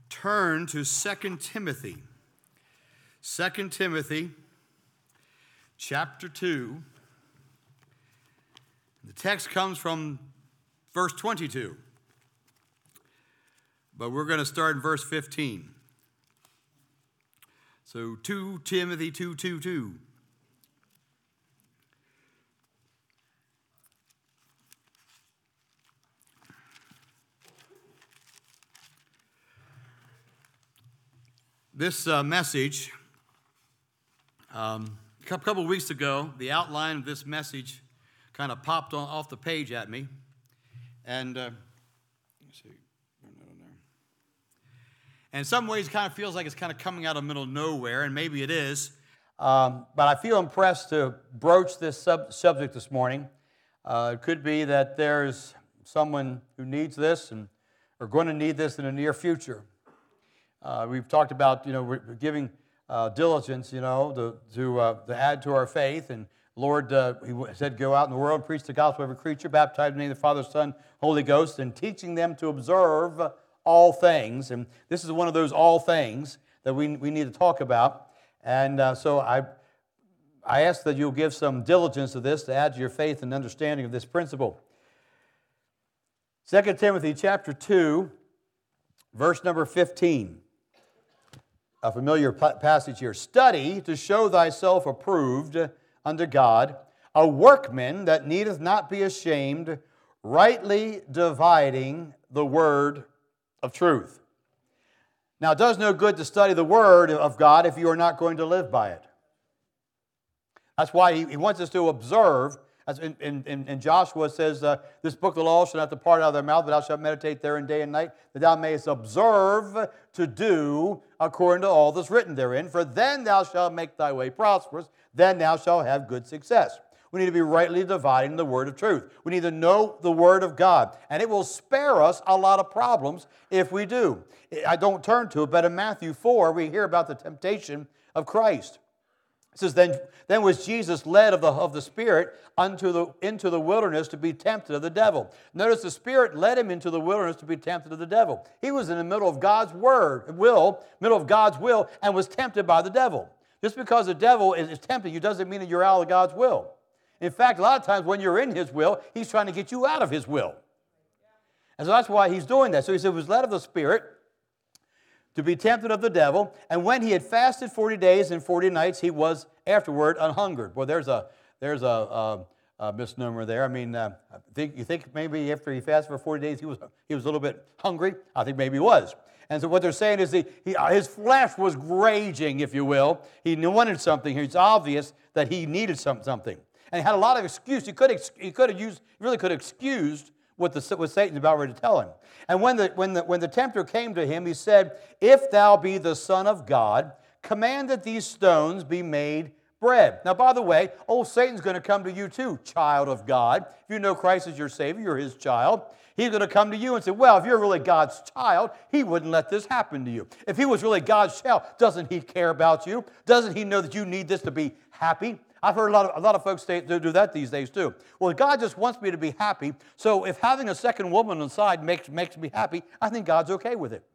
turn to 2 Timothy. 2 Timothy chapter 2. The text comes from verse 22. But we're going to start in verse 15. So 2 Timothy 2:2. This message, a couple of weeks ago, the outline of this message kind of popped off the page at me. And let's see, and in some ways, it kind of feels like it's kind of coming out of the middle of nowhere, and maybe it is. But I feel impressed to broach this subject this morning. It could be that there's someone who needs this and are going to need this in the near future. We've talked about, we're giving diligence, to add to our faith. And Lord, He said, go out in the world, preach the gospel to every creature, baptize in the name of the Father, Son, Holy Ghost, and teaching them to observe all things. And this is one of those all things that we need to talk about. And so I ask that you'll give some diligence to this to add to your faith and understanding of this principle. 2 Timothy chapter 2, verse number 15. A familiar passage here. Study to show thyself approved unto God, a workman that needeth not be ashamed, rightly dividing the word of truth. Now, it does no good to study the word of God if you are not going to live by it. That's why he wants us to observe. As in Joshua it says, this book of the law shall not depart out of thy mouth, but thou shalt meditate therein day and night, that thou mayest observe to do according to all that's written therein. For then thou shalt make thy way prosperous, then thou shalt have good success. We need to be rightly dividing the word of truth. We need to know the word of God. And it will spare us a lot of problems if we do. I don't turn to it, but in Matthew 4, we hear about the temptation of Christ. It says, then was Jesus led of the Spirit into the wilderness to be tempted of the devil. Notice the Spirit led him into the wilderness to be tempted of the devil. He was in the middle of God's middle of God's will, and was tempted by the devil. Just because the devil is tempting you doesn't mean that you're out of God's will. In fact, a lot of times when you're in His will, He's trying to get you out of His will. And so that's why He's doing that. So He said, was led of the Spirit to be tempted of the devil, and when he had fasted 40 days and 40 nights, he was afterward unhungered. Well, there's a misnomer there. I mean, you think maybe after he fasted for 40 days, he was a little bit hungry? I think maybe he was. And so what they're saying is his flesh was raging, if you will. He wanted something. It's obvious that he needed something, and he had a lot of excuse. He really could have excused what Satan's about ready to tell him. And when the tempter came to him, he said, if thou be the Son of God, command that these stones be made bread. Now, by the way, old Satan's going to come to you too, child of God. If you know Christ as your Savior, you're His child. He's going to come to you and say, well, if you're really God's child, He wouldn't let this happen to you. If He was really God's child, doesn't He care about you? Doesn't He know that you need this to be happy? I've heard a lot of folks do that these days too. Well, God just wants me to be happy, so if having a second woman on the side makes me happy, I think God's okay with it.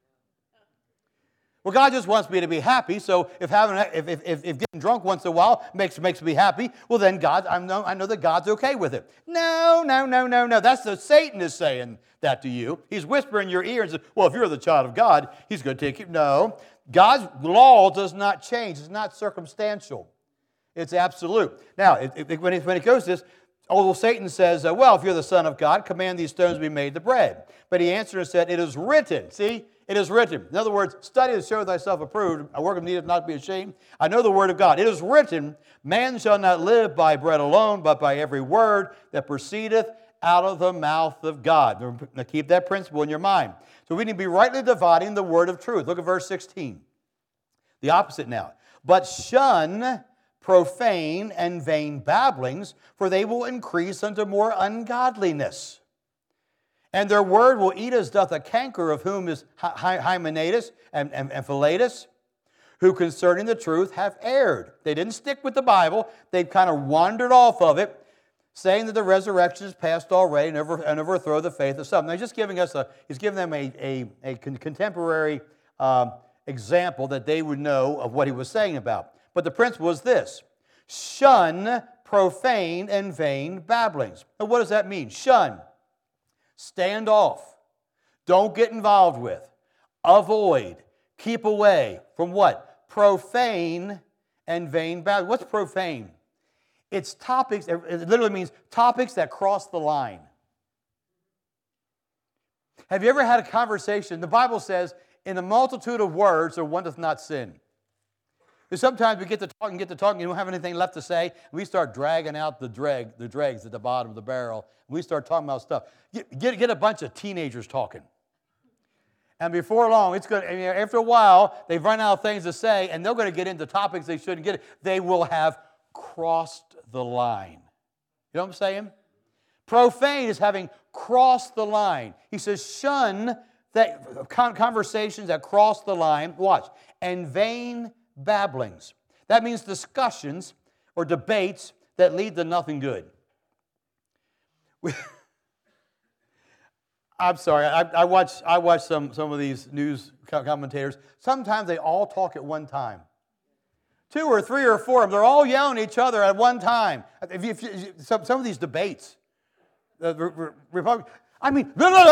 Well, God just wants me to be happy, so if getting drunk once in a while makes me happy, well then I know that God's okay with it. No. That's Satan is saying that to you. He's whispering in your ear and says, well, if you're the child of God, He's going to take you. No, God's law does not change. It's not circumstantial. It's absolute. Now, when it goes to this, Satan says, well, if you're the Son of God, command these stones to be made to bread. But he answered and said, it is written. See, it is written. In other words, study to show thyself approved, a work of need not to be ashamed. I know the word of God. It is written, man shall not live by bread alone, but by every word that proceedeth out of the mouth of God. Now, keep that principle in your mind. So we need to be rightly dividing the word of truth. Look at verse 16. The opposite now. But shun profane and vain babblings, for they will increase unto more ungodliness. And their word will eat as doth a canker, of whom is Hymenaeus and Philetus, who concerning the truth have erred. They didn't stick with the Bible. They kind of wandered off of it. saying that the resurrection is past already and overthrow the faith of some. Now, he's giving them a contemporary example that they would know of what he was saying about. But the principle is this: shun profane and vain babblings. Now, what does that mean? Shun. Stand off. Don't get involved with. Avoid. Keep away from what? Profane and vain babblings. What's profane? It's topics, it literally means topics that cross the line. Have you ever had a conversation? The Bible says, in the multitude of words, there one doth not sin. Because sometimes we get to talking, and you don't have anything left to say, and we start dragging out the dregs at the bottom of the barrel, and we start talking about stuff. Get a bunch of teenagers talking. And before long, after a while, they've run out of things to say, and they're going to get into topics they shouldn't get. They will have crossed the line. You know what I'm saying? Profane is having crossed the line. He says, shun that conversations that cross the line. Watch. And vain babblings. That means discussions or debates that lead to nothing good. I'm sorry. I watch some of these news commentators. Sometimes they all talk at one time. 2 or 3 or 4 of them, they're all yelling at each other at one time. Some of these debates, Republic, and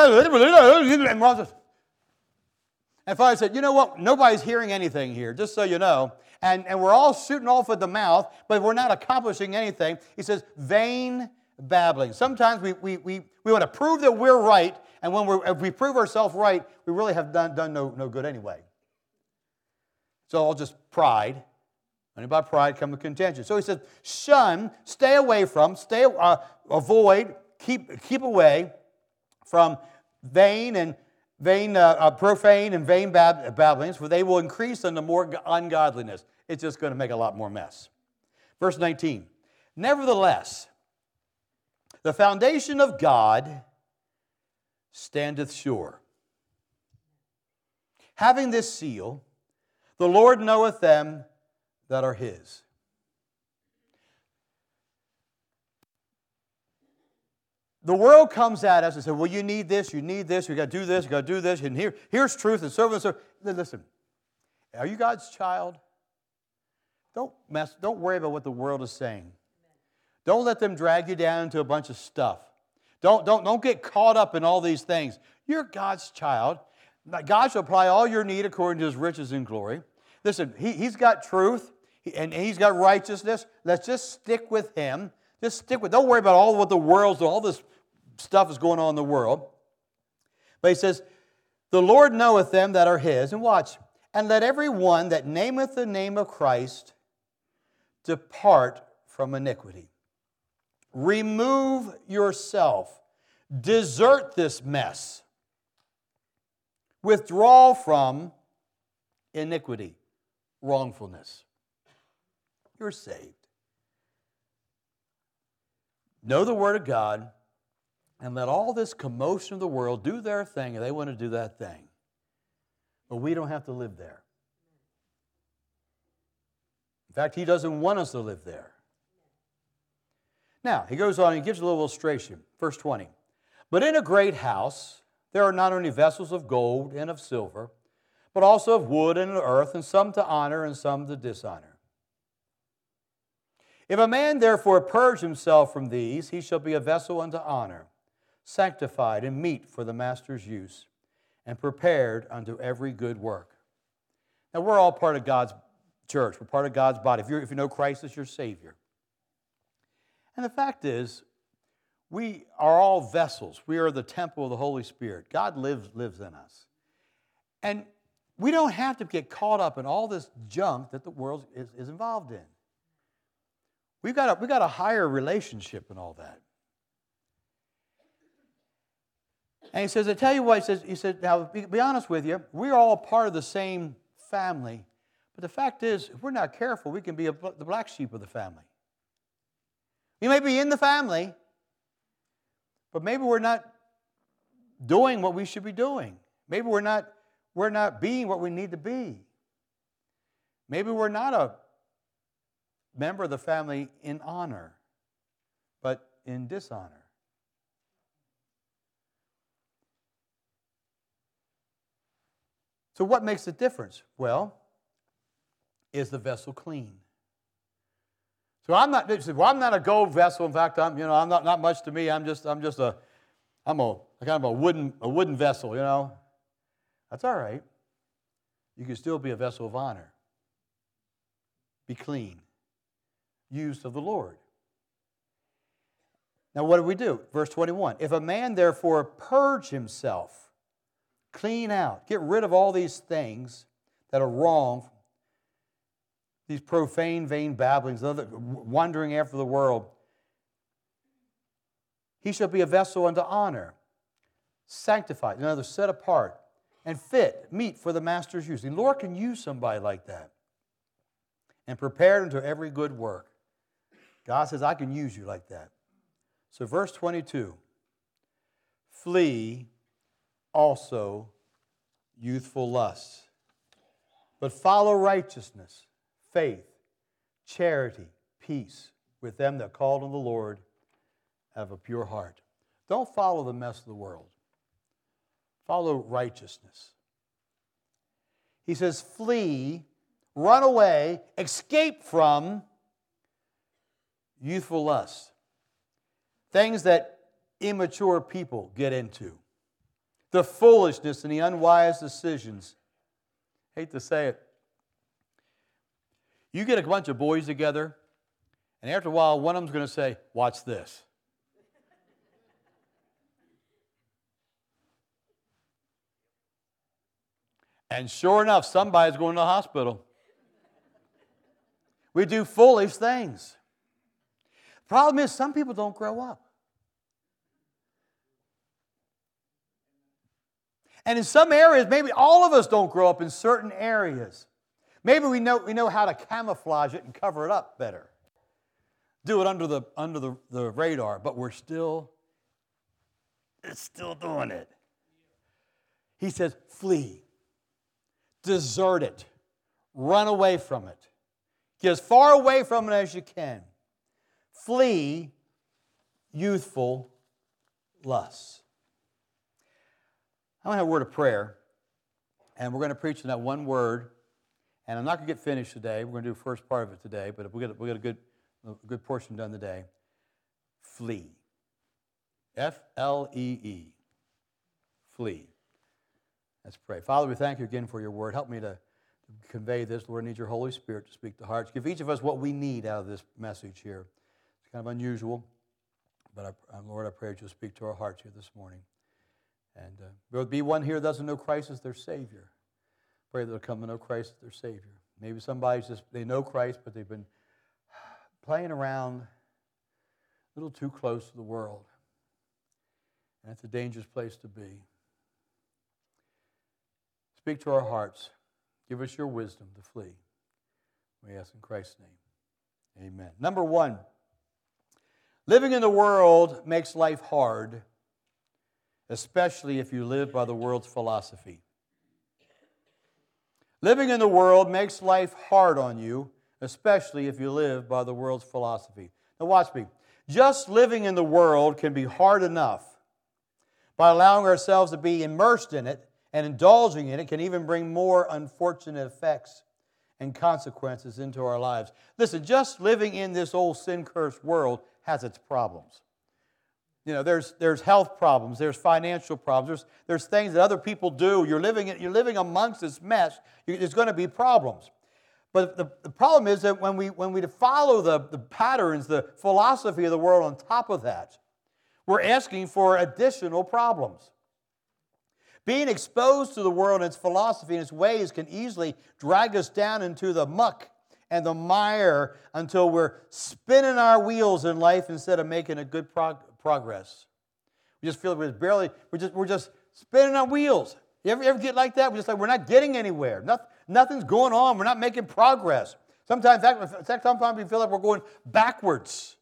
Father said, you know what? Nobody's hearing anything here, just so you know. And we're all shooting off at the mouth, but we're not accomplishing anything. He says, vain babbling. Sometimes we want to prove that we're right, and if we prove ourselves right, we really have done no good anyway. It's all just pride. And by pride comes contention. So he says, shun, stay away from, avoid, keep away from profane and vain babblings, for they will increase unto more ungodliness. It's just going to make a lot more mess. Verse 19. Nevertheless, the foundation of God standeth sure. Having this seal, the Lord knoweth them that are His. The world comes at us and says, well, you need this, you got to do this, you got to do this, and here's truth, and so on and so. Listen, are you God's child? Don't worry about what the world is saying. Don't let them drag you down into a bunch of stuff. Don't get caught up in all these things. You're God's child. God shall apply all your need according to His riches in glory. Listen, He's got truth, and He's got righteousness. Let's just stick with Him. Don't worry about all this stuff is going on in the world. But he says, the Lord knoweth them that are His. And watch. And let every one that nameth the name of Christ depart from iniquity. Remove yourself. Desert this mess. Withdraw from iniquity, wrongfulness. You're saved. Know the Word of God, and let all this commotion of the world do their thing, and they want to do that thing. But we don't have to live there. In fact, He doesn't want us to live there. Now, he goes on, he gives a little illustration. Verse 20. But in a great house, there are not only vessels of gold and of silver, but also of wood and of earth, and some to honor and some to dishonor. If a man therefore purge himself from these, he shall be a vessel unto honor, sanctified and meet for the master's use, and prepared unto every good work. Now, we're all part of God's church. We're part of God's body. If you know Christ as your Savior. And the fact is, we are all vessels. We are the temple of the Holy Spirit. God lives in us. And we don't have to get caught up in all this junk that the world is involved in. We've got a higher relationship and all that. And he says, I tell you what, he said, now be honest with you, we're all part of the same family. But the fact is, if we're not careful, we can be the black sheep of the family. We may be in the family, but maybe we're not doing what we should be doing. Maybe we're not being what we need to be. Maybe we're not a member of the family in honor, but in dishonor. So what makes the difference? Well, is the vessel clean? So I'm not a gold vessel. In fact, I'm not much to me. I'm a kind of a wooden vessel, That's all right. You can still be a vessel of honor. Be clean. Used of the Lord. Now what do we do? Verse 21. If a man therefore purge himself, clean out, get rid of all these things that are wrong, these profane, vain babblings, wandering after the world, he shall be a vessel unto honor, sanctified, in other words, set apart, and fit, meet for the master's use. The Lord can use somebody like that. And prepared unto every good work. God says, I can use you like that. So verse 22, flee also youthful lusts, but follow righteousness, faith, charity, peace with them that called on the Lord have a pure heart. Don't follow the mess of the world. Follow righteousness. He says, flee, run away, escape from youthful lust. Things that immature people get into. The foolishness and the unwise decisions. Hate to say it. You get a bunch of boys together, and after a while, one of them's going to say, watch this. And sure enough, somebody's going to the hospital. We do foolish things. The problem is some people don't grow up. And in some areas, maybe all of us don't grow up in certain areas. Maybe we know how to camouflage it and cover it up better. Do it under the radar, but it's still doing it. He says, flee. Desert it. Run away from it. Get as far away from it as you can. Flee youthful lusts. I'm going to have a word of prayer, and we're going to preach in that one word, and I'm not going to get finished today. We're going to do the first part of it today, but we got a good portion done today. Flee. F-L-E-E. Flee. Let's pray. Father, we thank you again for your word. Help me to convey this. Lord, I need your Holy Spirit to speak to hearts. Give each of us what we need out of this message here. It's kind of unusual, but Lord, I pray that you'll speak to our hearts here this morning. And there will be one here that doesn't know Christ as their Savior. Pray they'll come to know Christ as their Savior. Maybe somebody's they know Christ, but they've been playing around a little too close to the world. And that's a dangerous place to be. Speak to our hearts. Give us your wisdom to flee. We ask in Christ's name. Amen. Number one, living in the world makes life hard, especially if you live by the world's philosophy. Living in the world makes life hard on you, especially if you live by the world's philosophy. Now watch me. Just living in the world can be hard enough. By allowing ourselves to be immersed in it and indulging in it can even bring more unfortunate effects and consequences into our lives. Listen, just living in this old sin-cursed world has its problems. There's health problems, there's financial problems, there's things that other people do. You're living amongst this mess. There's going to be problems. But the problem is that when we follow the patterns, the philosophy of the world on top of that, we're asking for additional problems. Being exposed to the world and its philosophy and its ways can easily drag us down into the muck and the mire until we're spinning our wheels in life instead of making a good progress. We just feel like we're just spinning our wheels. You ever get like that? We're not getting anywhere. Nothing's going on. We're not making progress. Sometimes we feel like we're going backwards.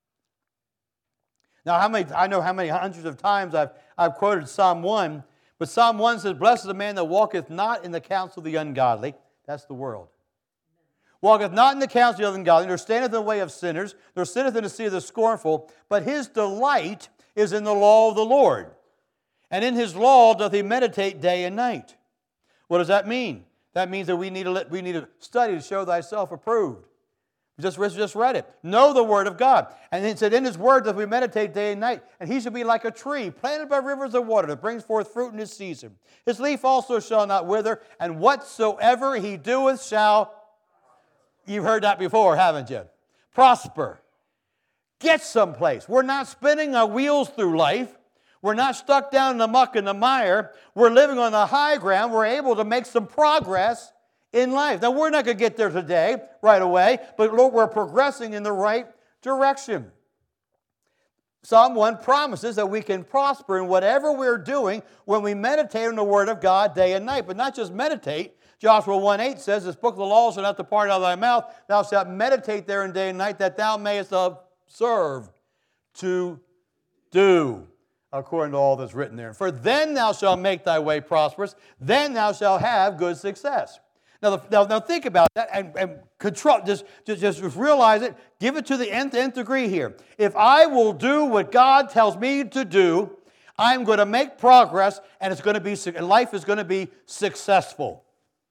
Now, I know how many hundreds of times I've quoted Psalm 1, but Psalm 1 says, "Blessed is the man that walketh not in the counsel of the ungodly." That's the world. walketh not in the counsel of the ungodly, nor standeth in the way of sinners, nor sitteth in the seat of the scornful, but his delight is in the law of the Lord. And in his law doth he meditate day and night. What does that mean? That means that we need to study to show thyself approved. We just read it. Know the word of God. And it said, in his word doth we meditate day and night. And he shall be like a tree planted by rivers of water that brings forth fruit in his season. His leaf also shall not wither, and whatsoever he doeth shall, you've heard that before, haven't you? Prosper. Get someplace. We're not spinning our wheels through life. We're not stuck down in the muck and the mire. We're living on the high ground. We're able to make some progress in life. Now, we're not going to get there today, right away, but Lord, we're progressing in the right direction. Psalm 1 promises that we can prosper in whatever we're doing when we meditate on the Word of God day and night. But not just meditate. Joshua 1:8 says, this book of the law shall not depart out of thy mouth. Thou shalt meditate therein day and night, that thou mayest observe to do according to all that's written there. For then thou shalt make thy way prosperous, then thou shalt have good success. Now think about that and control. Just realize it. Give it to the nth degree here. If I will do what God tells me to do, I'm going to make progress, and life is going to be successful.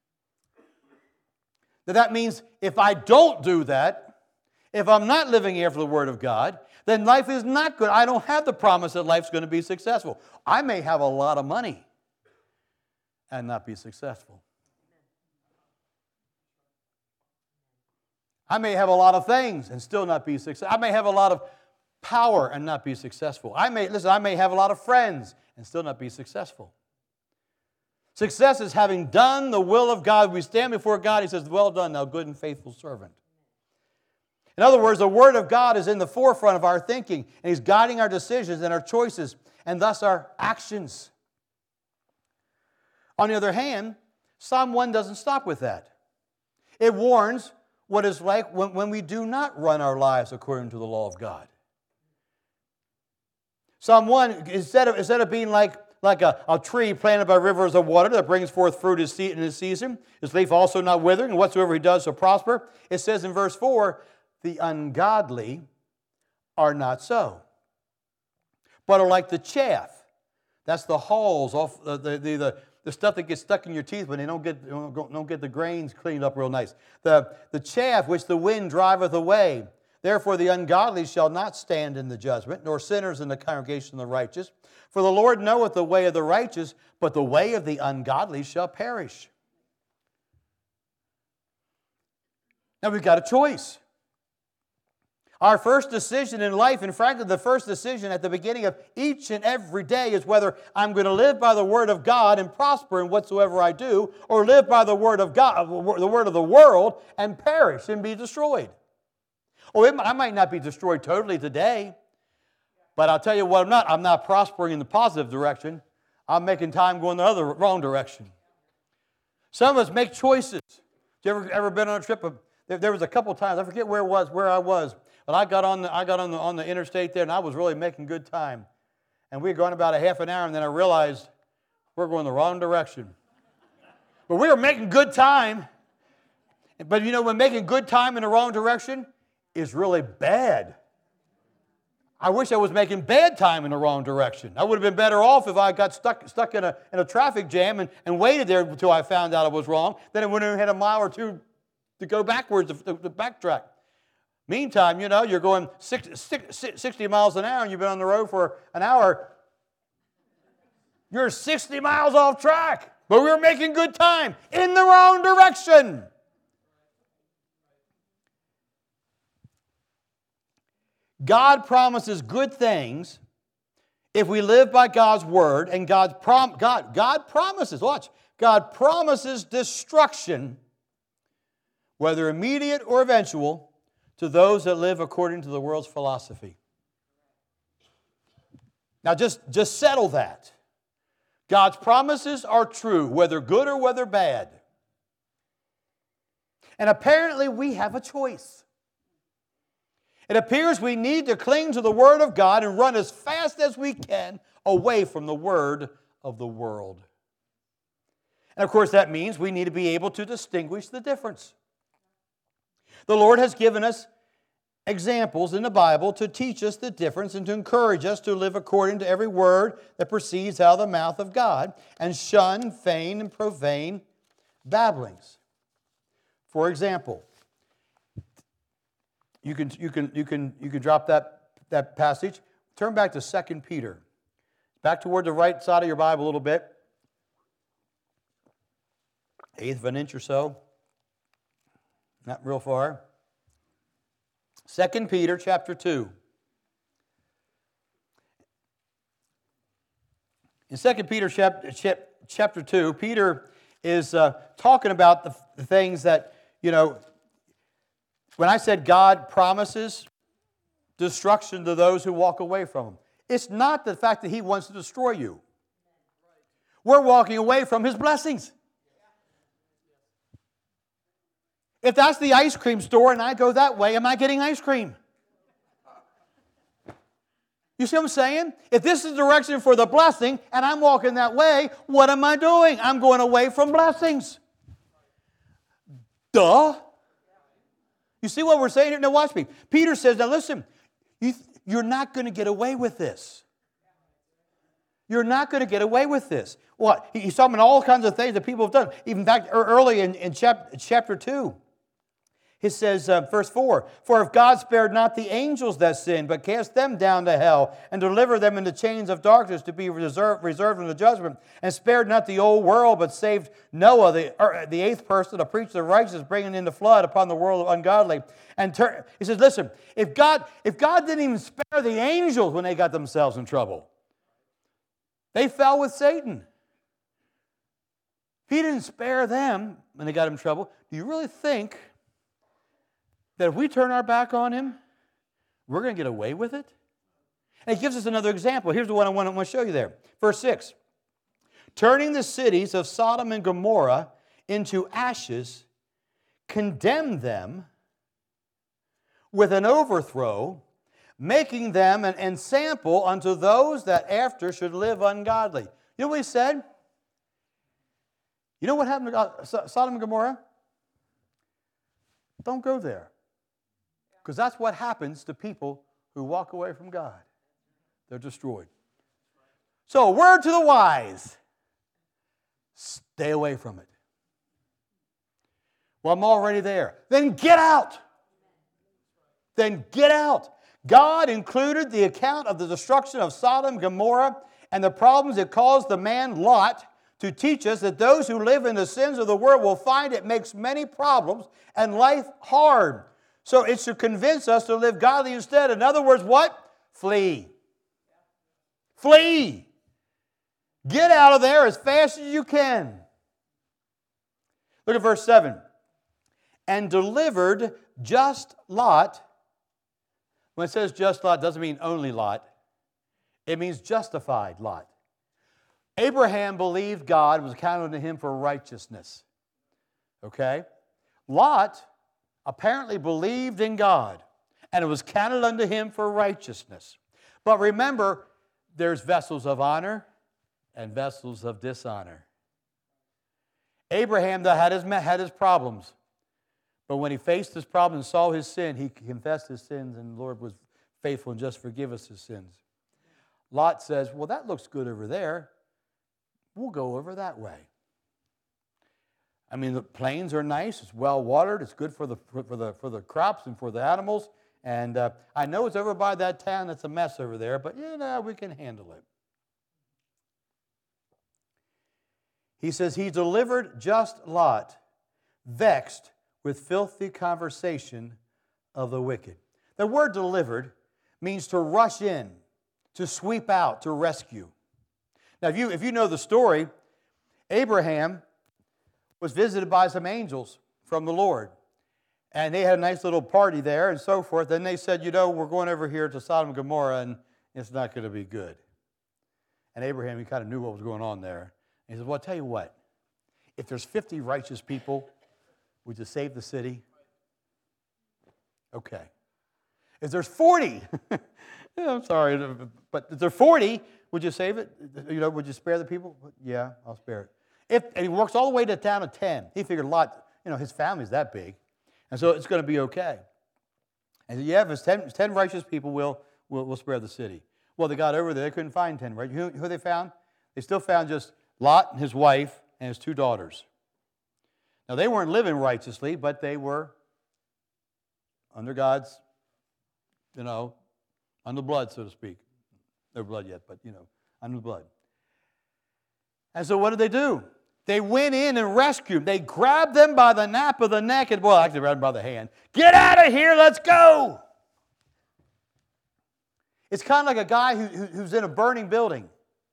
Now that means if I don't do that, if I'm not living after the Word of God, then life is not good. I don't have the promise that life's going to be successful. I may have a lot of money and not be successful. I may have a lot of things and still not be successful. I may have a lot of power and not be successful. I may have a lot of friends and still not be successful. Success is having done the will of God. We stand before God. He says, well done, thou good and faithful servant. In other words, the Word of God is in the forefront of our thinking, and He's guiding our decisions and our choices, and thus our actions. On the other hand, Psalm 1 doesn't stop with that. It warns what it's like when we do not run our lives according to the law of God. Psalm 1, instead of being like a tree planted by rivers of water that brings forth fruit in his season, his leaf also not withering, and whatsoever he does shall prosper, it says in verse 4, the ungodly are not so, but are like the chaff. That's the hulls, off the stuff that gets stuck in your teeth when they don't get the grains cleaned up real nice. The chaff which the wind driveth away. Therefore the ungodly shall not stand in the judgment, nor sinners in the congregation of the righteous. For the Lord knoweth the way of the righteous, but the way of the ungodly shall perish. Now we've got a choice. Our first decision in life, and frankly, the first decision at the beginning of each and every day is whether I'm going to live by the Word of God and prosper in whatsoever I do, or live by the Word of God, the Word of the world, and perish and be destroyed. I might not be destroyed totally today, but I'll tell you what I'm not prospering in the positive direction. I'm making time going the wrong direction. Some of us make choices. You ever been on a trip? There was a couple times, I forget where I was. But I got on the interstate there, and I was really making good time. And we were going about a half an hour, and then I realized we're going the wrong direction. But we were making good time. But you know, when making good time in the wrong direction is really bad. I wish I was making bad time in the wrong direction. I would have been better off if I got stuck in a traffic jam and waited there until I found out it was wrong. Then I wouldn't have had a mile or two to go backwards, to backtrack. Meantime, you know, you're going 60 miles an hour and you've been on the road for an hour. You're 60 miles off track, but we were making good time in the wrong direction. God promises good things if we live by God's Word, and God promises, watch, God promises destruction, whether immediate or eventual, to those that live according to the world's philosophy. Now just settle that. God's promises are true, whether good or whether bad. And apparently we have a choice. It appears we need to cling to the Word of God and run as fast as we can away from the word of the world. And of course that means we need to be able to distinguish the difference. The Lord has given us examples in the Bible to teach us the difference and to encourage us to live according to every word that proceeds out of the mouth of God and shun vain and profane babblings. For example, you can drop that passage. Turn back to 2 Peter. Back toward the right side of your Bible a little bit. Eighth of an inch or so. Not real far. 2 Peter chapter 2. In 2 Peter chapter 2, Peter is talking about the things that, when I said God promises destruction to those who walk away from Him, it's not the fact that He wants to destroy you. We're walking away from His blessings. If that's the ice cream store and I go that way, am I getting ice cream? You see what I'm saying? If this is the direction for the blessing and I'm walking that way, what am I doing? I'm going away from blessings. Duh. You see what we're saying here? Now watch me. Peter says, now listen, you're not going to get away with this. You're not going to get away with this. What? He's talking about all kinds of things that people have done. Even back early in chapter 2. He says, verse 4, for if God spared not the angels that sinned, but cast them down to hell, and delivered them into chains of darkness to be reserved in the judgment, and spared not the old world, but saved Noah, the eighth person, to preach the righteous, bringing in the flood upon the world of ungodly. And he says, listen, if God didn't even spare the angels when they got themselves in trouble, they fell with Satan. If He didn't spare them when they got in trouble, do you really think that if we turn our back on Him, we're going to get away with it? And He gives us another example. Here's the one I want to show you there. Verse 6. Turning the cities of Sodom and Gomorrah into ashes, condemned them with an overthrow, making them an ensample unto those that after should live ungodly. You know what He said? You know what happened to Sodom and Gomorrah? Don't go there. Because that's what happens to people who walk away from God. They're destroyed. So, a word to the wise. Stay away from it. Well, I'm already there. Then get out. Then get out. God included the account of the destruction of Sodom and Gomorrah and the problems it caused the man Lot to teach us that those who live in the sins of the world will find it makes many problems and life hard. So it should convince us to live godly instead. In other words, what? Flee. Flee. Get out of there as fast as you can. Look at verse 7. And delivered just Lot. When it says just Lot, it doesn't mean only Lot. It means justified Lot. Abraham believed God was counted unto him for righteousness. Okay? Lot apparently believed in God, and it was counted unto him for righteousness. But remember, there's vessels of honor and vessels of dishonor. Abraham had his problems, but when he faced his problem and saw his sin, he confessed his sins, and the Lord was faithful and just forgive us his sins. Lot says, well, that looks good over there. We'll go over that way. I mean, the plains are nice. It's well watered. It's good for the crops and for the animals. And I know it's over by that town that's a mess over there, but we can handle it. He says he delivered just Lot, vexed with filthy conversation of the wicked. The word delivered means to rush in, to sweep out, to rescue. Now, if you know the story, Abraham was visited by some angels from the Lord. And they had a nice little party there and so forth. Then they said, we're going over here to Sodom and Gomorrah, and it's not going to be good. And Abraham, he kind of knew what was going on there. And he said, well, I'll tell you what. If there's 50 righteous people, would you save the city? Okay. If there's 40, I'm sorry, but if there's 40, would you save it? Would you spare the people? Yeah, I'll spare it. And he works all the way to the town of 10. He figured Lot, his family's that big. And so it's going to be okay. And yeah, if it's 10 righteous people, will spare the city. Well, they got over there. They couldn't find 10 righteous. Who they found? They still found just Lot and his wife and his 2 daughters. Now, they weren't living righteously, but they were under God's, under blood, so to speak. No blood yet, but, under blood. And so what did they do? They went in and rescued them. They grabbed them by the nape of the neck and, actually grabbed them by the hand. Get out of here, let's go! It's kind of like a guy who's in a burning building.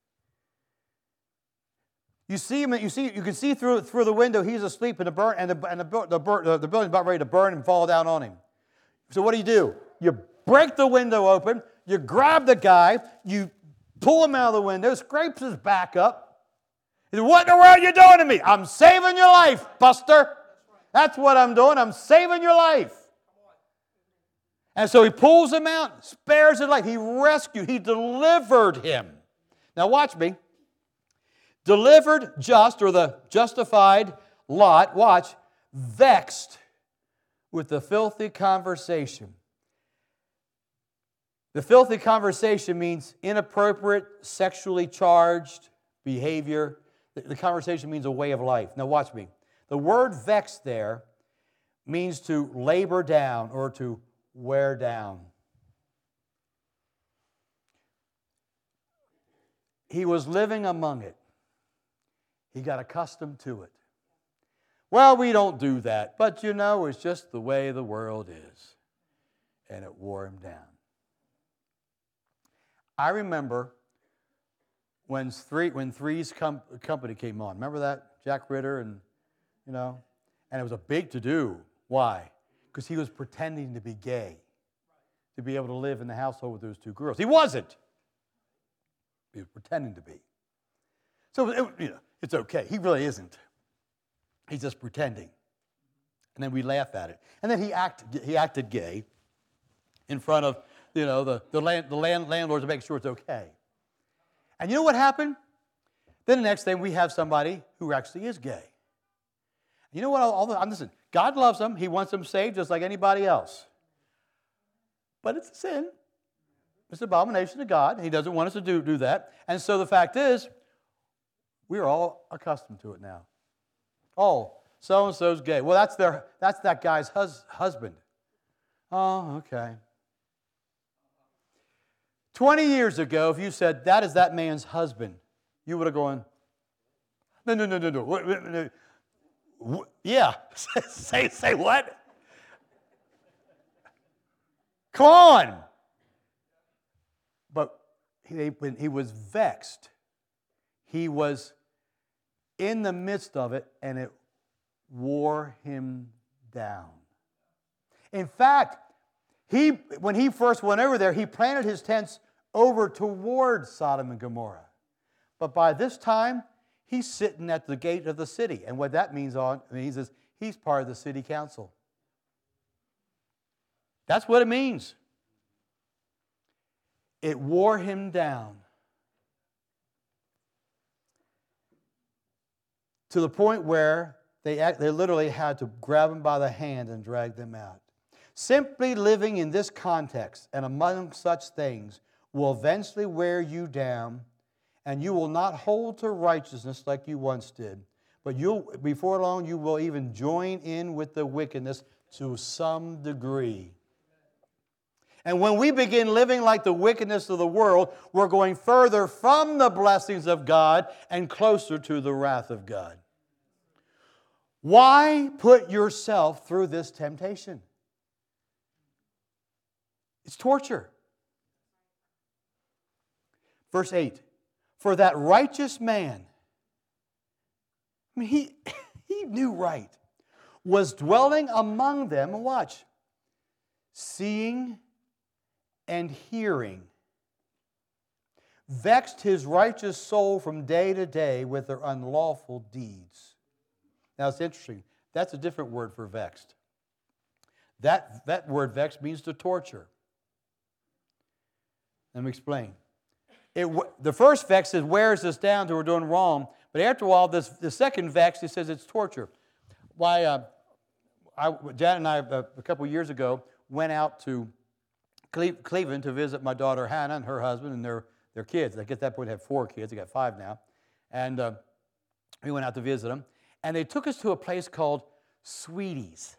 You see him. You can see through the window. He's asleep, and the building's about ready to burn and fall down on him. So what do? You break the window open. You grab the guy. You pull him out of the window. Scrapes his back up. He said, "What in the world are you doing to me?" "I'm saving your life, Buster. That's what I'm doing. I'm saving your life." And so he pulls him out, spares his life. He rescued. He delivered him. Now watch me. Delivered just, or the justified Lot, watch, vexed with the filthy conversation. The filthy conversation means inappropriate, sexually charged behavior. The conversation means a way of life. Now watch me. The word vexed there means to labor down or to wear down. He was living among it. He got accustomed to it. Well, we don't do that, but it's just the way the world is. And it wore him down. I remember when Three's Company came on. Remember that? Jack Ritter and it was a big to-do. Why? Because he was pretending to be gay to be able to live in the household with those 2 girls. He wasn't. He was pretending to be. So, it's okay. He really isn't. He's just pretending. And then we laugh at it. And then he acted gay in front of, the landlords to make sure it's okay. And you know what happened? Then the next thing, we have somebody who actually is gay. You know what? Listen, God loves them. He wants them saved just like anybody else. But it's a sin. It's an abomination to God. He doesn't want us to do that. And so the fact is, we're all accustomed to it now. Oh, so-and-so's gay. Well, that's that guy's husband. Oh, okay. 20 years ago, if you said, that is that man's husband, you would have gone, no. Yeah. Say what? Come on. But when he was vexed. He was in the midst of it, and it wore him down. In fact, when he first went over there, he planted his tents over toward Sodom and Gomorrah. But by this time, he's sitting at the gate of the city. And what that means is he's part of the city council. That's what it means. It wore him down. To the point where they literally had to grab him by the hand and drag them out. Simply living in this context and among such things will eventually wear you down, and you will not hold to righteousness like you once did. But before long, you will even join in with the wickedness to some degree. And when we begin living like the wickedness of the world, we're going further from the blessings of God and closer to the wrath of God. Why put yourself through this temptation? It's torture. Verse 8, for that righteous man, he knew right, was dwelling among them, and watch, seeing and hearing, vexed his righteous soul from day to day with their unlawful deeds. Now it's interesting. That's a different word for vexed. That word vexed means to torture. Let me explain. The first vex is wears us down to we're doing wrong, but after a while, the second vex, he says it's torture. Why? Janet and I, a couple of years ago, went out to Cleveland to visit my daughter Hannah and her husband and their kids. They at that point have 4 kids. They got 5 now. And we went out to visit them. And they took us to a place called Sweeties.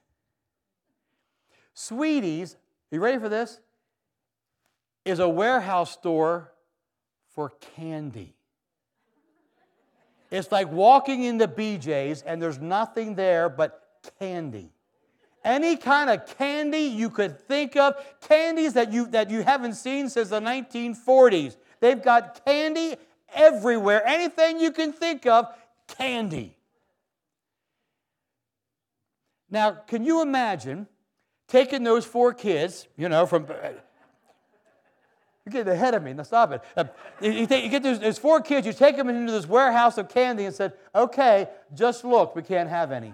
Sweeties, you ready for this? Is a warehouse store for candy. It's like walking into BJ's and there's nothing there but candy. Any kind of candy you could think of, candies that you haven't seen since the 1940s. They've got candy everywhere. Anything you can think of, candy. Now, can you imagine taking those 4 kids, from... You're getting ahead of me. Now stop it. You get those 4 kids, you take them into this warehouse of candy and said, okay, just look, we can't have any.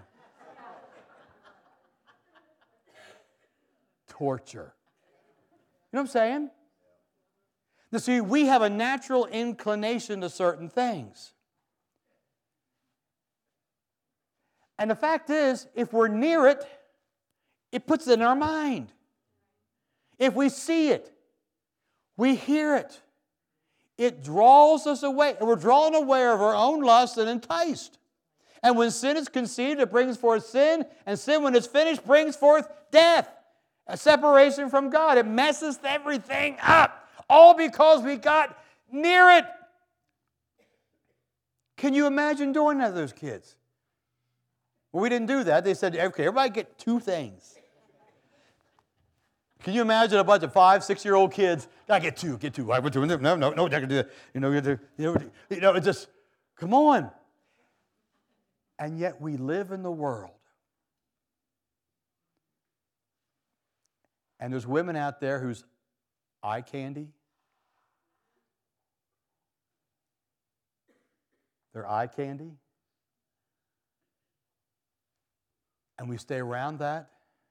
Torture. You know what I'm saying? Now see, we have a natural inclination to certain things. And the fact is, if we're near it, it puts it in our mind. If we see it, we hear it. It draws us away. And we're drawn away of our own lust and enticed. And when sin is conceived, it brings forth sin. And sin, when it's finished, brings forth death. A separation from God. It messes everything up. All because we got near it. Can you imagine doing that to those kids? Well, we didn't do that. They said, okay, everybody get 2 things. Can you imagine a bunch of 5, 6-year-old kids? I get 2. I would do it. No, I can do that. It's just, come on. And yet we live in the world. And there's women out there whose eye candy, their eye candy, and we stay around that.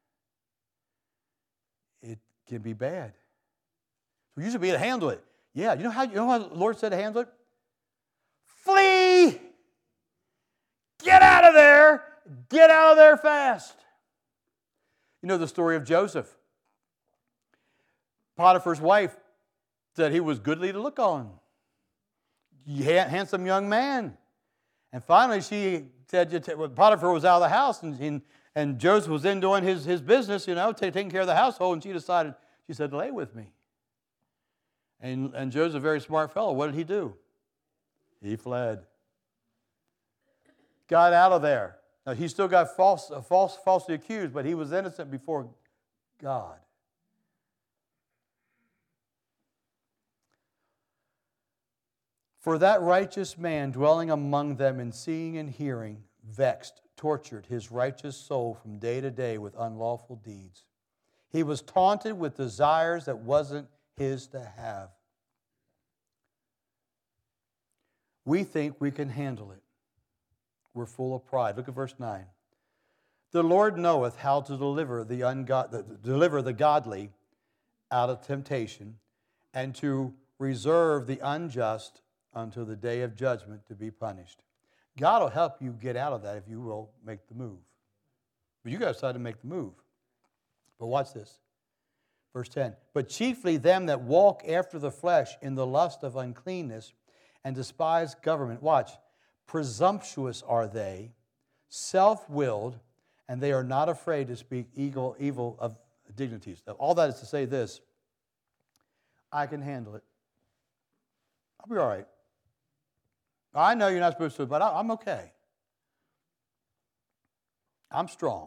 It can be bad. We usually be able to handle it. Yeah, you know how the Lord said to handle it? Flee! Get out of there! Get out of there fast! You know the story of Joseph. Potiphar's wife said he was goodly to look on. Handsome young man. And finally she said, Potiphar was out of the house and Joseph was in doing his business, taking care of the household, and she said, lay with me. And Joseph's a very smart fellow. What did he do? He fled. Got out of there. Now, he still got falsely accused, but he was innocent before God. For that righteous man dwelling among them and seeing and hearing, vexed, tortured his righteous soul from day to day with unlawful deeds. He was taunted with desires that wasn't his to have. We think we can handle it. We're full of pride. Look at verse 9. The Lord knoweth how to deliver the godly out of temptation, and to reserve the unjust until the day of judgment to be punished. God will help you get out of that if you will make the move. But you got to decide to make the move. But watch this. Verse 10. But chiefly them that walk after the flesh in the lust of uncleanness and despise government. Watch. Presumptuous are they, self-willed, and they are not afraid to speak evil of dignities. Now, all that is to say this. I can handle it. I'll be all right. I know you're not supposed to, but I'm okay. I'm strong.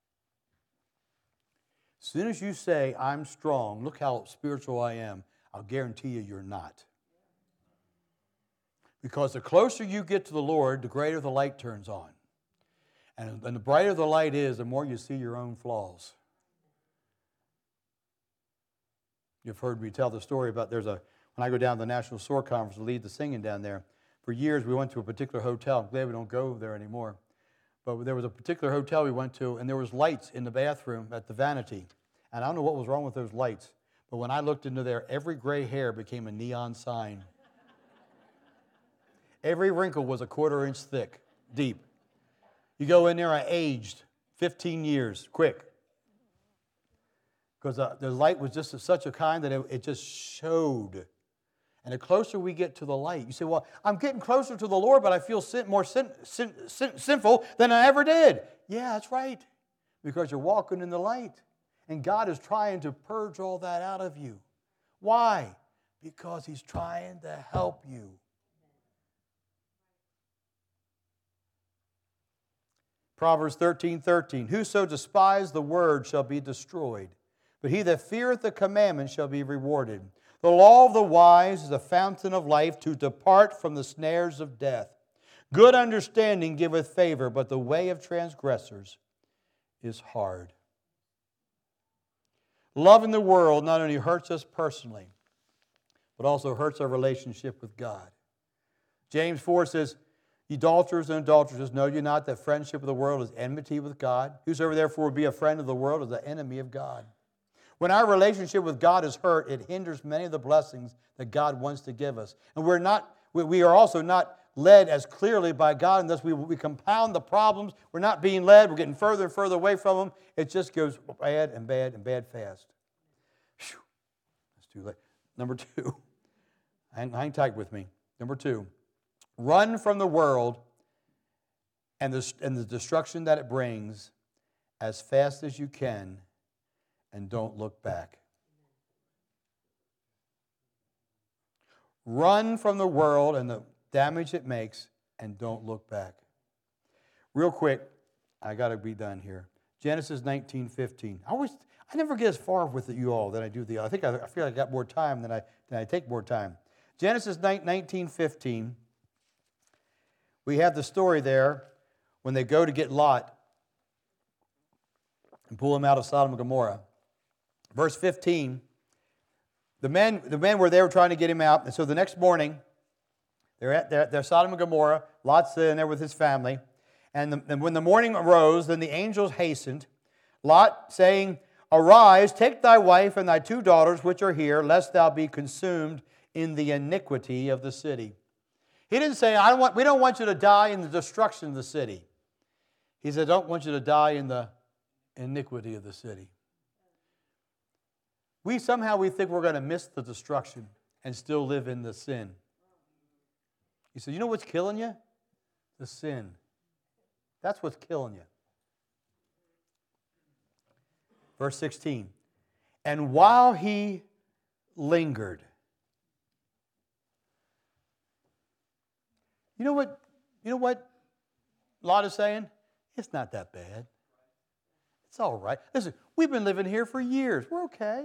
As soon as you say, I'm strong, look how spiritual I am, I'll guarantee you're not. Because the closer you get to the Lord, the greater the light turns on. And the brighter the light is, the more you see your own flaws. You've heard me tell the story about when I go down to the National SOAR Conference to lead the singing down there, for years we went to a particular hotel. I'm glad we don't go there anymore. But there was a particular hotel we went to, and there was lights in the bathroom at the vanity. And I don't know what was wrong with those lights. But when I looked into there, every gray hair became a neon sign. Every wrinkle was a 1/4 inch thick, deep. You go in there, I aged 15 years, quick. Because the light was just of such a kind that it just showed. And the closer we get to the light, you say, well, I'm getting closer to the Lord, but I feel more sinful than I ever did. Yeah, that's right. Because you're walking in the light. And God is trying to purge all that out of you. Why? Because He's trying to help you. Proverbs 13:13. Whoso despised the word shall be destroyed, but he that feareth the commandment shall be rewarded. The law of the wise is a fountain of life, to depart from the snares of death. Good understanding giveth favor, but the way of transgressors is hard. Loving the world not only hurts us personally, but also hurts our relationship with God. James 4 says, Ye adulterers and adulteresses, know you not that friendship with the world is enmity with God? Whosoever therefore would be a friend of the world is the enemy of God. When our relationship with God is hurt, it hinders many of the blessings that God wants to give us. And we are also not led as clearly by God, and thus we compound the problems. We're not being led. We're getting further and further away from Him. It just goes bad and bad and bad fast. Whew. That's too late. Number 2. Hang tight with me. Number 2. Run from the world and the destruction that it brings as fast as you can, and don't look back. Run from the world and the damage it makes, and don't look back. Real quick, I got to be done here. Genesis 19:15. I never get as far with you all than I do the other. I feel like I got more time than I take more time. Genesis 19:15. We have the story there when they go to get Lot and pull him out of Sodom and Gomorrah. Verse 15, the men were there trying to get him out. And so the next morning, they're at Sodom and Gomorrah. Lot's in there with his family. And when the morning arose, then the angels hastened, Lot saying, Arise, take thy wife and thy 2 daughters which are here, lest thou be consumed in the iniquity of the city. He didn't say, we don't want you to die in the destruction of the city. He said, I don't want you to die in the iniquity of the city. We think we're going to miss the destruction and still live in the sin. He said, you know what's killing you? The sin. That's what's killing you. Verse 16. And while he lingered. You know what Lot is saying? It's not that bad. It's all right. Listen, we've been living here for years. We're okay.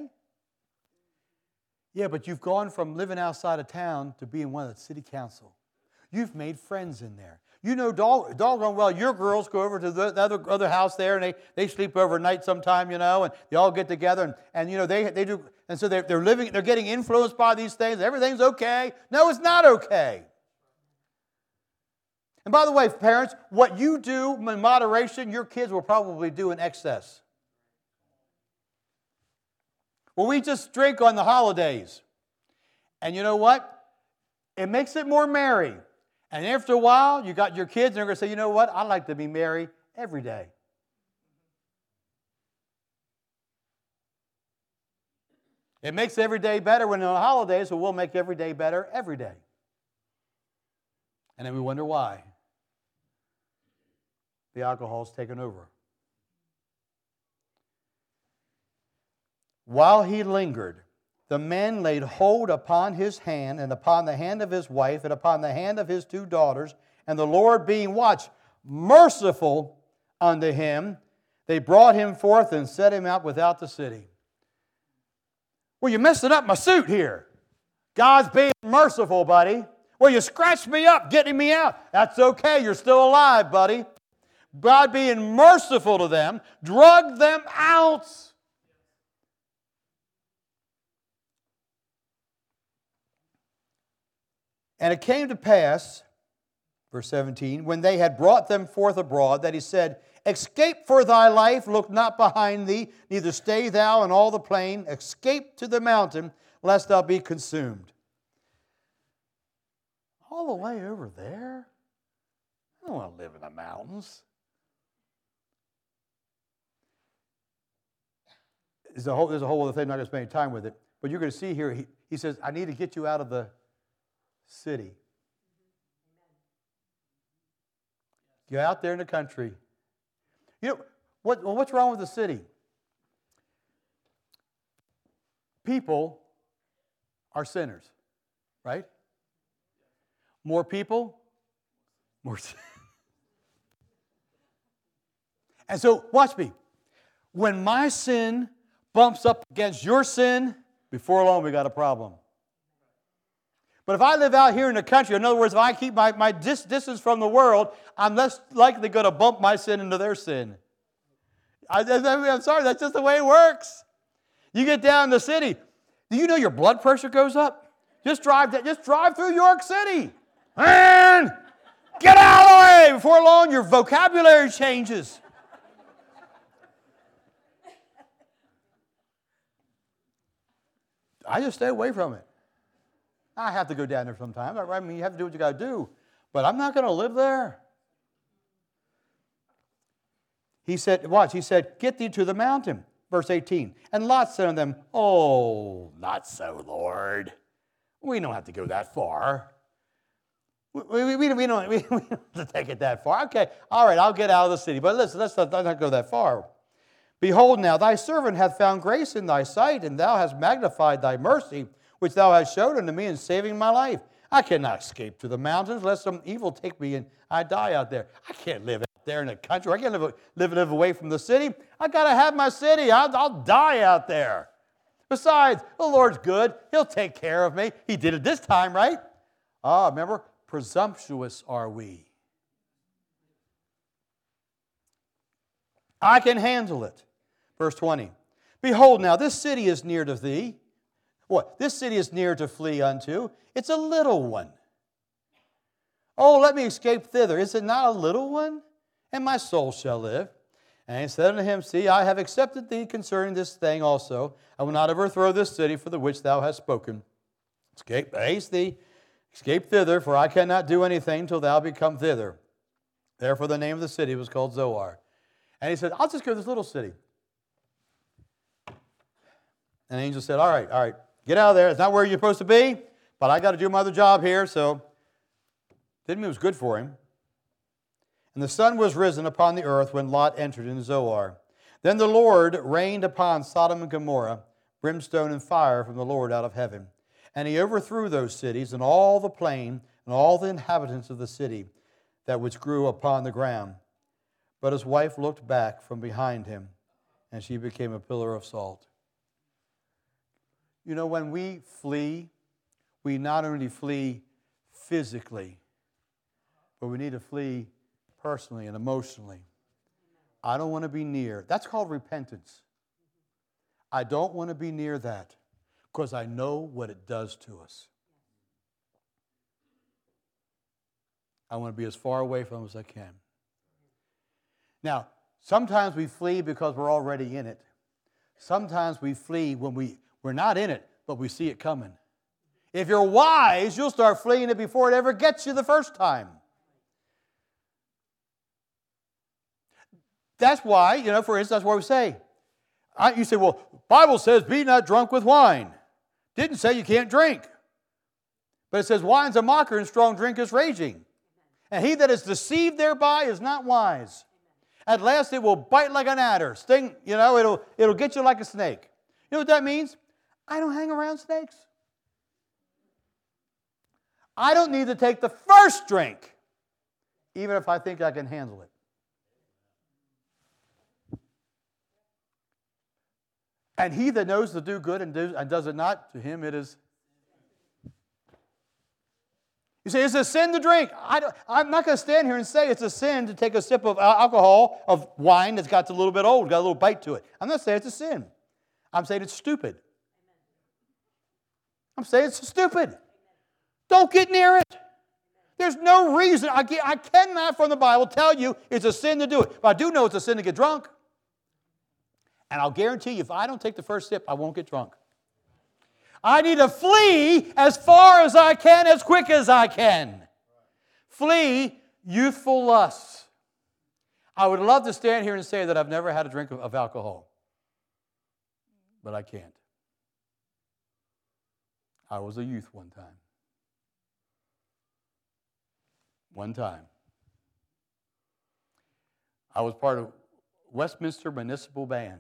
Yeah, but you've gone from living outside of town to being one of the city council. You've made friends in there. You know doggone well your girls go over to the other house there, and they sleep overnight sometime, and they all get together, and they do, and so they're getting influenced by these things. Everything's okay. No, it's not okay. And by the way, parents, what you do in moderation, your kids will probably do in excess. Well, we just drink on the holidays. And you know what? It makes it more merry. And after a while, you got your kids, and they're going to say, you know what? I like to be merry every day. It makes every day better when on the holidays, so we'll make every day better every day. And then we wonder why. The alcohol's taken over. While he lingered, the men laid hold upon his hand, and upon the hand of his wife, and upon the hand of his 2 daughters, and the Lord being, watch, merciful unto him, they brought him forth and set him out without the city. Well, you're messing up my suit here. God's being merciful, buddy. Well, you scratched me up, getting me out. That's okay, you're still alive, buddy. God being merciful to them, drug them out. And it came to pass, verse 17, when they had brought them forth abroad, that he said, Escape for thy life, look not behind thee, neither stay thou in all the plain, escape to the mountain, lest thou be consumed. All the way over there? I don't want to live in the mountains. there's a whole other thing. I'm not going to spend any time with it. But you're going to see here, he says, I need to get you out of the city. You're out there in the country. You know, what's wrong with the city? People are sinners, right? More people, more sin. And so, watch me. When my sin bumps up against your sin, before long we got a problem. But if I live out here in the country, in other words, if I keep my distance from the world, I'm less likely going to bump my sin into their sin. I'm sorry, that's just the way it works. You get down in the city, do you know your blood pressure goes up? Just drive through York City. And get out of the way. Before long, your vocabulary changes. I just stay away from it. I have to go down there sometimes. I mean, you have to do what you got to do. But I'm not going to live there. He said, get thee to the mountain. Verse 18. And Lot said unto them, oh, not so, Lord. We don't have to go that far. We don't have to take it that far. Okay, all right, I'll get out of the city. But listen, let's not go that far. Behold now, thy servant hath found grace in thy sight, and thou hast magnified thy mercy, which thou hast showed unto me in saving my life. I cannot escape to the mountains, lest some evil take me and I die out there. I can't live out there in the country. I can't live away from the city. I got to have my city. I'll die out there. Besides, the Lord's good. He'll take care of me. He did it this time, right? Remember, presumptuous are we. I can handle it. Verse 20. Behold now, this city is near to thee. What? This city is near to flee unto. It's a little one. Oh, let me escape thither. Is it not a little one? And my soul shall live. And he said unto him, see, I have accepted thee concerning this thing also. I will not overthrow this city for the which thou hast spoken. Haste thee, escape thither, for I cannot do anything till thou be come thither. Therefore the name of the city was called Zoar. And he said, I'll just go to this little city. And the angel said, all right, get out of there. It's not where you're supposed to be, but I got to do my other job here, so didn't mean it was good for him. And the sun was risen upon the earth when Lot entered into Zoar. Then the Lord rained upon Sodom and Gomorrah brimstone and fire from the Lord out of heaven. And he overthrew those cities and all the plain and all the inhabitants of the city that which grew upon the ground. But his wife looked back from behind him, and she became a pillar of salt. You know, when we flee, we not only flee physically, but we need to flee personally and emotionally. I don't want to be near. That's called repentance. I don't want to be near that because I know what it does to us. I want to be as far away from it as I can. Now, sometimes we flee because we're already in it. Sometimes we flee when we're not in it, but we see it coming. If you're wise, you'll start fleeing it before it ever gets you the first time. That's why, you know, for instance, that's why we say, you say, well, the Bible says, be not drunk with wine. Didn't say you can't drink. But it says, wine's a mocker and strong drink is raging. And he that is deceived thereby is not wise. At last it will bite like an adder. Sting, you know, it'll get you like a snake. You know what that means? I don't hang around snakes. I don't need to take the first drink, even if I think I can handle it. And he that knows to do good and does it not, to him it is. You say, it's a sin to drink. I'm not going to stand here and say it's a sin to take a sip of alcohol, of wine that's got a little bit old, got a little bite to it. I'm not saying it's a sin. I'm saying it's stupid. I'm saying it's stupid. Don't get near it. There's no reason. I cannot from the Bible tell you it's a sin to do it. But I do know it's a sin to get drunk. And I'll guarantee you, if I don't take the first sip, I won't get drunk. I need to flee as far as I can, as quick as I can. Flee youthful lusts. I would love to stand here and say that I've never had a drink of alcohol. but I can't. I was a youth one time. One time. I was part of Westminster Municipal Band.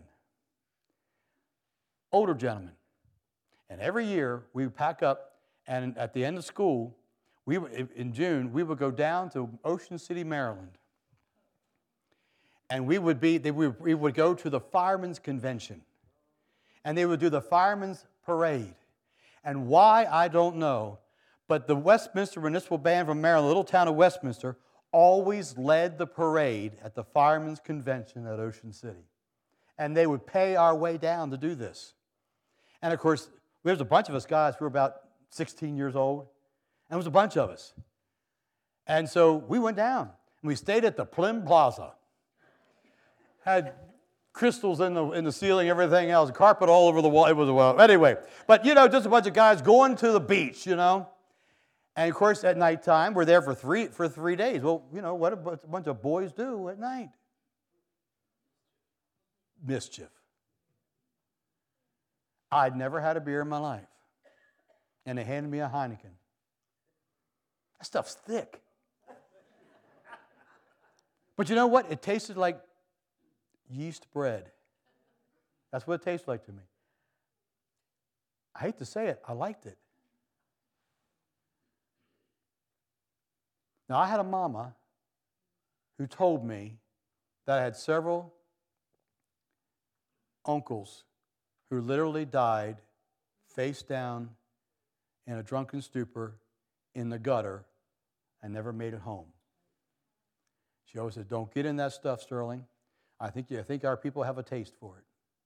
Older gentlemen. And every year we would pack up, and at the end of school, in June, we would go down to Ocean City, Maryland. And we would go to the Firemen's Convention. And they would do the Firemen's Parade. And why, I don't know, but the Westminster Municipal Band from Maryland, the little town of Westminster, always led the parade at the Firemen's Convention at Ocean City. And they would pay our way down to do this. And of course, there was a bunch of us guys who were about 16 years old. And it was a bunch of us. And so we went down. And we stayed at the Plym Plaza. Had crystals in the ceiling, everything else, carpet all over the wall. It was well. Anyway, but just a bunch of guys going to the beach, And of course, at nighttime, we're there for three days. Well, what a bunch of boys do at night? Mischief. I'd never had a beer in my life. And they handed me a Heineken. That stuff's thick. But you know what? It tasted like yeast bread. That's what it tasted like to me. I hate to say it, I liked it. Now, I had a mama who told me that I had several uncles who literally died face down in a drunken stupor in the gutter and never made it home. She always said, "Don't get in that stuff, Sterling. I think our people have a taste for it."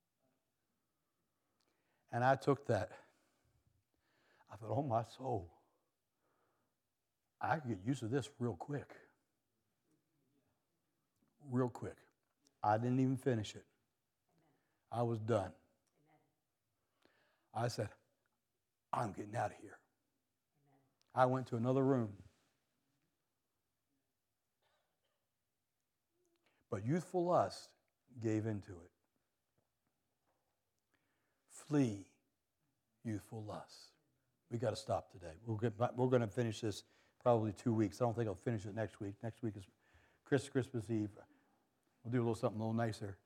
And I took that. I thought, oh my soul, I could get used to this real quick. Real quick. I didn't even finish it. I was done. I said, I'm getting out of here. I went to another room. But youthful lust gave into it. Flee youthful lust. We got to stop today. We're going to finish this probably 2 weeks. I don't think I'll finish it next week. Next week is Christmas Eve. We'll do something a little nicer.